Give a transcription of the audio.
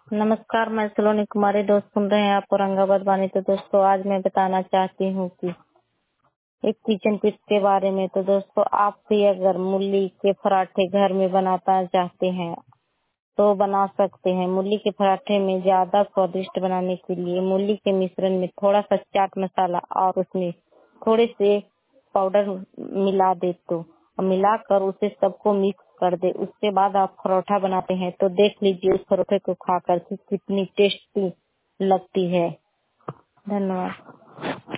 नमस्कार, मैं सलोनी कुमारी। दोस्त सुन रहे हैं आप औरंगाबाद वाणी। तो दोस्तों आज मैं बताना चाहती हूँ कि एक किचन टिप्स के बारे में। तो दोस्तों आप भी अगर मूली के पराठे घर में बनाना चाहते हैं तो बना सकते हैं। मूली के पराठे में ज्यादा स्वादिष्ट बनाने के लिए मूली के मिश्रण में थोड़ा सा चाट मसाला और उसमें थोड़े से पाउडर मिला दे तो मिलाकर उसे सबको मिक्स कर दे। उसके बाद आप परोठा बनाते हैं तो देख लीजिए उस परोठे को खाकर कितनी टेस्टी लगती है। धन्यवाद।